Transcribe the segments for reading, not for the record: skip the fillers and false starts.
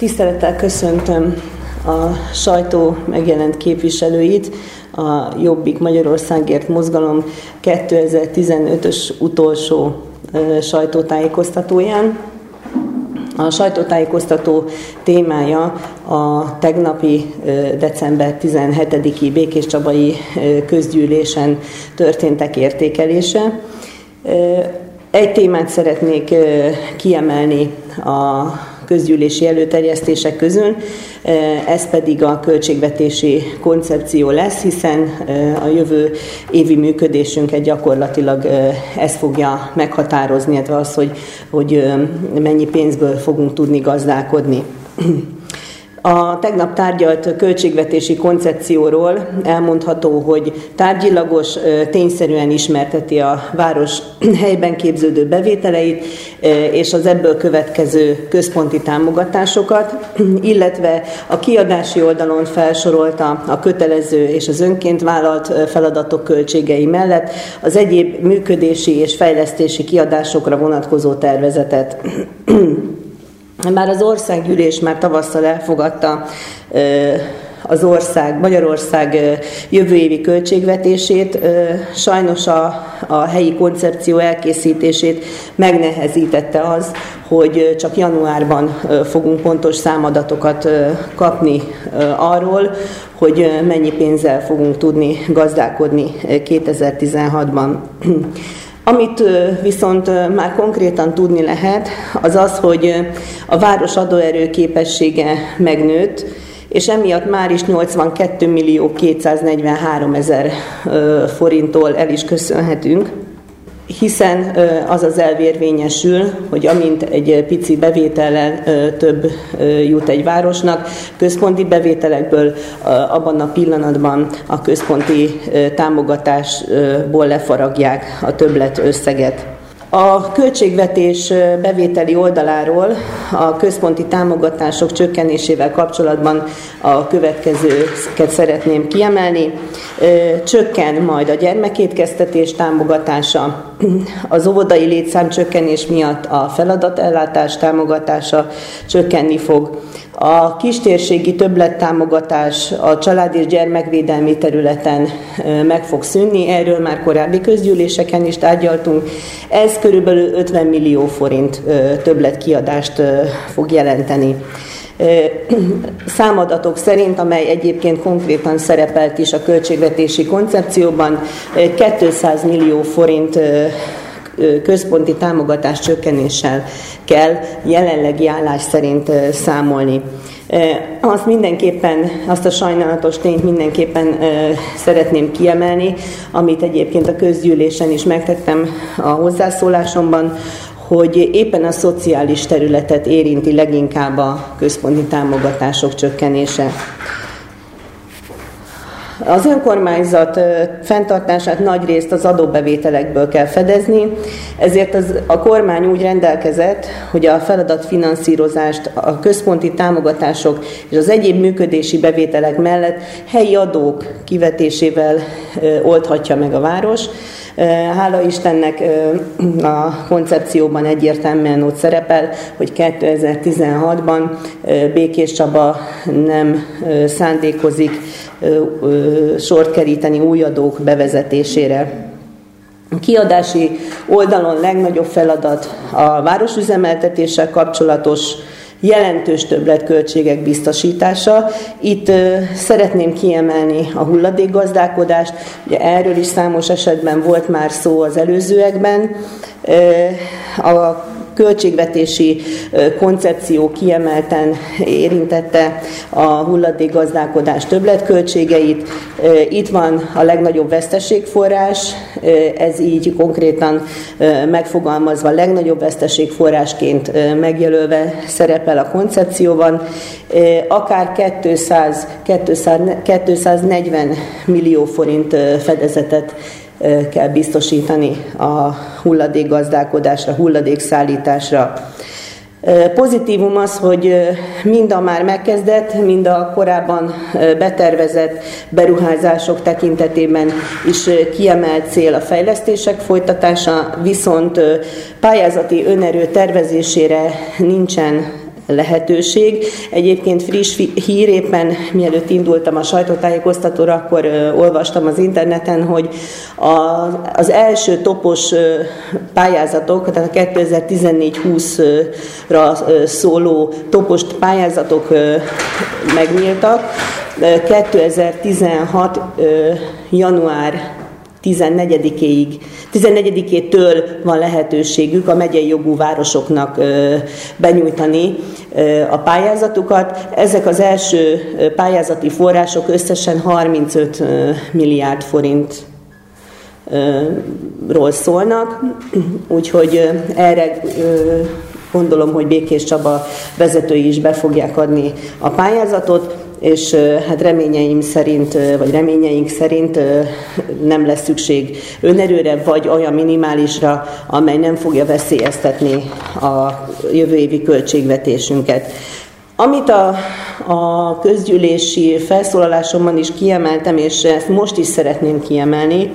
Tisztelettel köszöntöm a sajtó megjelent képviselőit, a Jobbik Magyarországért Mozgalom 2015-ös utolsó sajtótájékoztatóján. A sajtótájékoztató témája a tegnapi december 17-i Békéscsabai közgyűlésen történtek értékelése. Egy témát szeretnék kiemelni a közgyűlési előterjesztések közül, ez pedig a költségvetési koncepció lesz, hiszen a jövő évi működésünket gyakorlatilag ez fogja meghatározni, illetve az, hogy mennyi pénzből fogunk tudni gazdálkodni. A tegnap tárgyalt költségvetési koncepcióról elmondható, hogy tárgyilagos, tényszerűen ismerteti a város helyben képződő bevételeit és az ebből következő központi támogatásokat, illetve a kiadási oldalon felsorolta a kötelező és az önként vállalt feladatok költségei mellett az egyéb működési és fejlesztési kiadásokra vonatkozó tervezetet. Bár az országgyűlés már tavasszal elfogadta Magyarország jövő évi költségvetését, sajnos a helyi koncepció elkészítését megnehezítette az, hogy csak januárban fogunk pontos számadatokat kapni arról, hogy mennyi pénzzel fogunk tudni gazdálkodni 2016-ban. Amit viszont már konkrétan tudni lehet, az az, hogy a város adóerő képessége megnőtt, és emiatt már is 82.243.000 forinttól el is köszönhetünk, hiszen az az elv érvényesül, hogy amint egy pici bevétellel több jut egy városnak, központi bevételekből abban a pillanatban a központi támogatásból lefaragják a többlet összeget. A költségvetés bevételi oldaláról a központi támogatások csökkenésével kapcsolatban a következőket szeretném kiemelni. Csökken majd a gyermekétkeztetés támogatása, az óvodai létszám csökkenés miatt a feladatellátás támogatása csökkenni fog. A kistérségi többlettámogatás a család- és gyermekvédelmi területen meg fog szűnni, erről már korábbi közgyűléseken is tárgyaltunk. Ez körülbelül 50 millió forint többletkiadást fog jelenteni. Számadatok szerint, amely egyébként konkrétan szerepelt is a költségvetési koncepcióban, 200 millió forint központi támogatás csökkenéssel kell jelenlegi állás szerint számolni. Azt a sajnálatos tényt mindenképpen szeretném kiemelni, amit egyébként a közgyűlésen is megtettem a hozzászólásomban, hogy éppen a szociális területet érinti leginkább a központi támogatások csökkenése. Az önkormányzat fenntartását nagyrészt az adóbevételekből kell fedezni, ezért a kormány úgy rendelkezett, hogy a feladatfinanszírozást, a központi támogatások és az egyéb működési bevételek mellett helyi adók kivetésével oldhatja meg a város. Hála Istennek a koncepcióban egyértelműen ott szerepel, hogy 2016-ban Békéscsaba nem szándékozik sort keríteni új adók bevezetésére. A kiadási oldalon legnagyobb feladat a városüzemeltetéssel kapcsolatos jelentős többletköltségek biztosítása. Itt szeretném kiemelni a hulladékgazdálkodást, ugye erről is számos esetben volt már szó az előzőekben. A költségvetési koncepció kiemelten érintette a hulladékgazdálkodás többletköltségeit. Itt van a legnagyobb veszteségforrás, ez így konkrétan megfogalmazva legnagyobb veszteségforrásként megjelölve szerepel a koncepcióban. Akár 240 millió forint fedezetet kell biztosítani a hulladékgazdálkodásra, hulladékszállításra. Pozitívum az, hogy mind a már megkezdett, mind a korábban betervezett beruházások tekintetében is kiemelt cél a fejlesztések folytatása, viszont pályázati önerő tervezésére nincsen lehetőség. Egyébként friss hír, éppen mielőtt indultam a sajtótájékoztatóra, akkor olvastam az interneten, hogy az első topos pályázatok, tehát a 2014-20-ra szóló topos pályázatok megnyíltak. 2016. január 14-től van lehetőségük a megyei jogú városoknak benyújtani a pályázatukat. Ezek az első pályázati források összesen 35 milliárd forintról szólnak, úgyhogy erre gondolom, hogy Békés Csaba vezetői is be fogják adni a pályázatot, és hát reményeink szerint nem lesz szükség önerőre, vagy olyan minimálisra, amely nem fogja veszélyeztetni a jövő évi költségvetésünket. Amit a közgyűlési felszólalásomban is kiemeltem, és ezt most is szeretném kiemelni,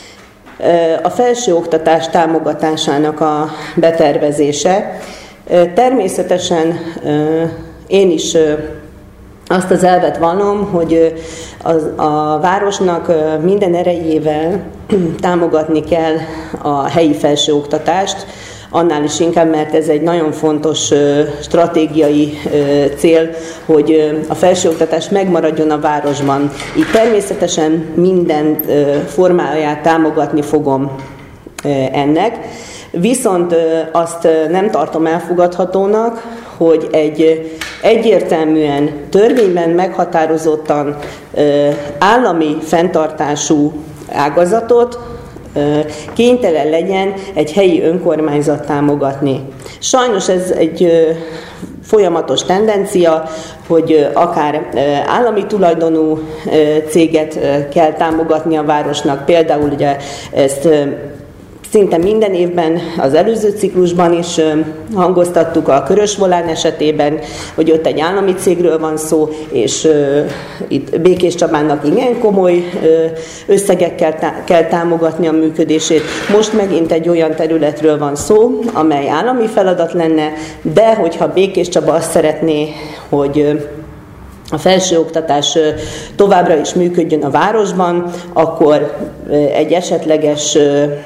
a felsőoktatás támogatásának a betervezése. Természetesen én is azt az elvet vallom, hogy a városnak minden erejével támogatni kell a helyi felsőoktatást, annál is inkább, mert ez egy nagyon fontos stratégiai cél, hogy a felsőoktatás megmaradjon a városban. Így természetesen minden formáját támogatni fogom ennek, viszont azt nem tartom elfogadhatónak, hogy egy egyértelműen törvényben meghatározottan állami fenntartású ágazatot kénytelen legyen egy helyi önkormányzat támogatni. Sajnos ez egy folyamatos tendencia, hogy akár állami tulajdonú céget kell támogatni a városnak, például ugye ezt szinte minden évben, az előző ciklusban is hangoztattuk a Körös Volán esetében, hogy ott egy állami cégről van szó, és itt Békés Csabának igen komoly összegekkel kell támogatni a működését. Most megint egy olyan területről van szó, amely állami feladat lenne, de hogyha Békés Csaba azt szeretné, hogy a felsőoktatás továbbra is működjön a városban, akkor egy esetleges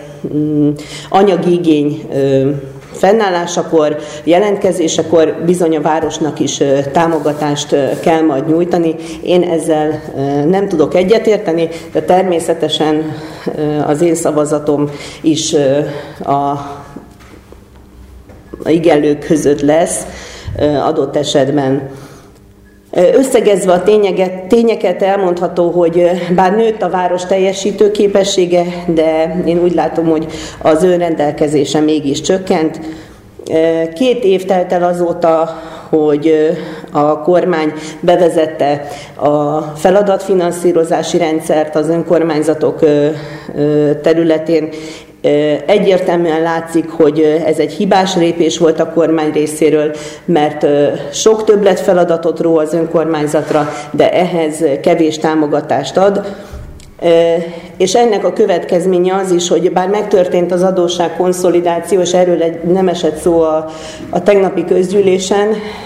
anyagi igény fennállásakor, jelentkezésekor bizony a városnak is támogatást kell majd nyújtani. Én ezzel nem tudok egyetérteni, de természetesen az én szavazatom is a igenlők között lesz adott esetben. Összegezve a tényeket elmondható, hogy bár nőtt a város teljesítőképessége, de én úgy látom, hogy az önrendelkezése mégis csökkent. 2 év telt el azóta, hogy a kormány bevezette a feladatfinanszírozási rendszert az önkormányzatok területén. Egyértelműen látszik, hogy ez egy hibás lépés volt a kormány részéről, mert sok többletfeladatot ró az önkormányzatra, de ehhez kevés támogatást ad. És ennek a következménye az is, hogy bár megtörtént az adósságkonszolidáció, és erről nem esett szó a tegnapi közgyűlésen,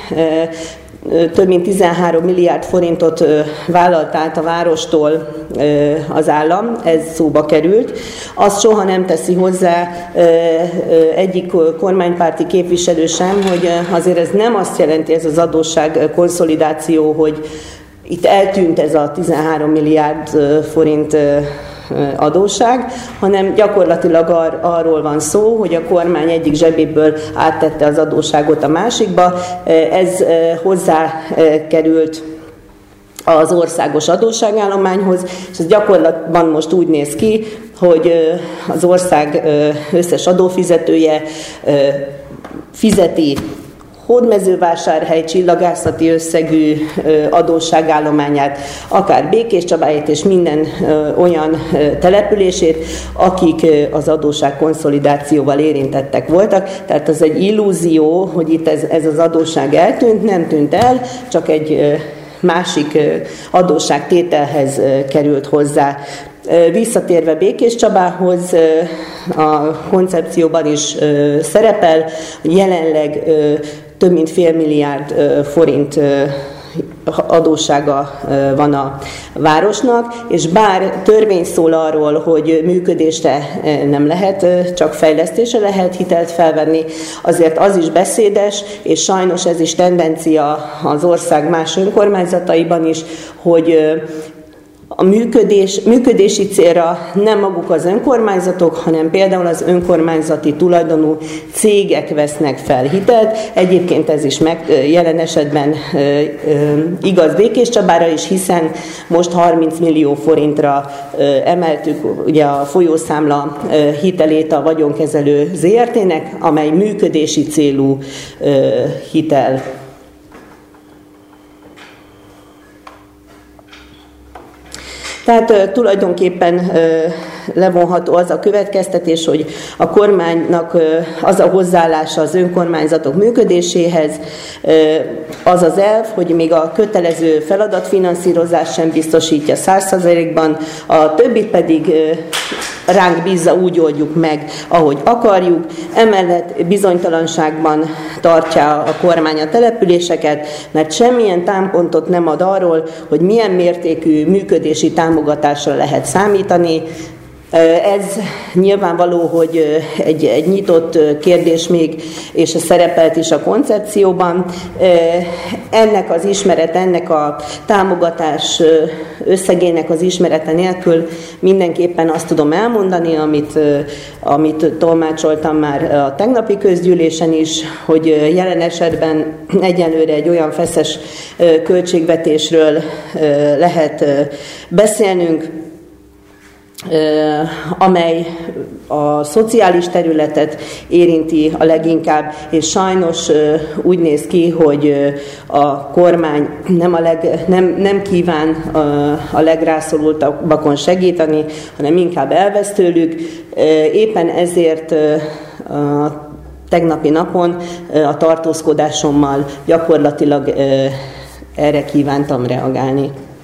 több mint 13 milliárd forintot vállalt át a várostól az állam, ez szóba került. Azt soha nem teszi hozzá egyik kormánypárti képviselő sem, hogy azért ez nem azt jelenti, ez az adósság konszolidáció, hogy itt eltűnt ez a 13 milliárd forint adósság, hanem gyakorlatilag arról van szó, hogy a kormány egyik zsebéből áttette az adósságot a másikba. Ez hozzákerült az országos adósságállományhoz, és ez gyakorlatban most úgy néz ki, hogy az ország összes adófizetője fizeti Hódmezővásárhely csillagászati összegű adósságállományát, akár Békés Csabáját és minden olyan települését, akik az adósságkonszolidációval érintettek voltak. Tehát az egy illúzió, hogy itt ez az adósság eltűnt, nem tűnt el, csak egy másik adósságtételhez került hozzá. Visszatérve Békés Csabához, a koncepcióban is szerepel, hogy jelenleg több mint $500 milliárd forint adóssága van a városnak, és bár törvény szól arról, hogy működésre nem lehet, csak fejlesztésre lehet hitelt felvenni, azért az is beszédes, és sajnos ez is tendencia az ország más önkormányzataiban is, hogy a működési célra nem maguk az önkormányzatok, hanem például az önkormányzati tulajdonú cégek vesznek fel hitelt. Egyébként ez is jelen esetben igaz Békéscsabára is, hiszen most 30 millió forintra emeltük ugye a folyószámla hitelét a vagyonkezelő ZRT-nek, amely működési célú hitel. Tehát tulajdonképpen levonható az a következtetés, hogy a kormánynak az a hozzáállása az önkormányzatok működéséhez, az az elv, hogy még a kötelező feladatfinanszírozás sem biztosítja 100%-ban, a többit pedig ránk bízza, úgy oldjuk meg, ahogy akarjuk. Emellett bizonytalanságban tartja a kormány a településeket, mert semmilyen támpontot nem ad arról, hogy milyen mértékű működési támogatásra lehet számítani. Ez nyilvánvaló, hogy egy nyitott kérdés még, és szerepelt is a koncepcióban. Ennek az ismerete, ennek a támogatás összegének az ismerete nélkül mindenképpen azt tudom elmondani, amit tolmácsoltam már a tegnapi közgyűlésen is, hogy jelen esetben egyenlőre egy olyan feszes költségvetésről lehet beszélnünk, amely a szociális területet érinti a leginkább, és sajnos úgy néz ki, hogy a kormány nem kíván a legrászorultabbakon segíteni, hanem inkább elvesz tőlük. Éppen ezért a tegnapi napon a tartózkodásommal gyakorlatilag erre kívántam reagálni.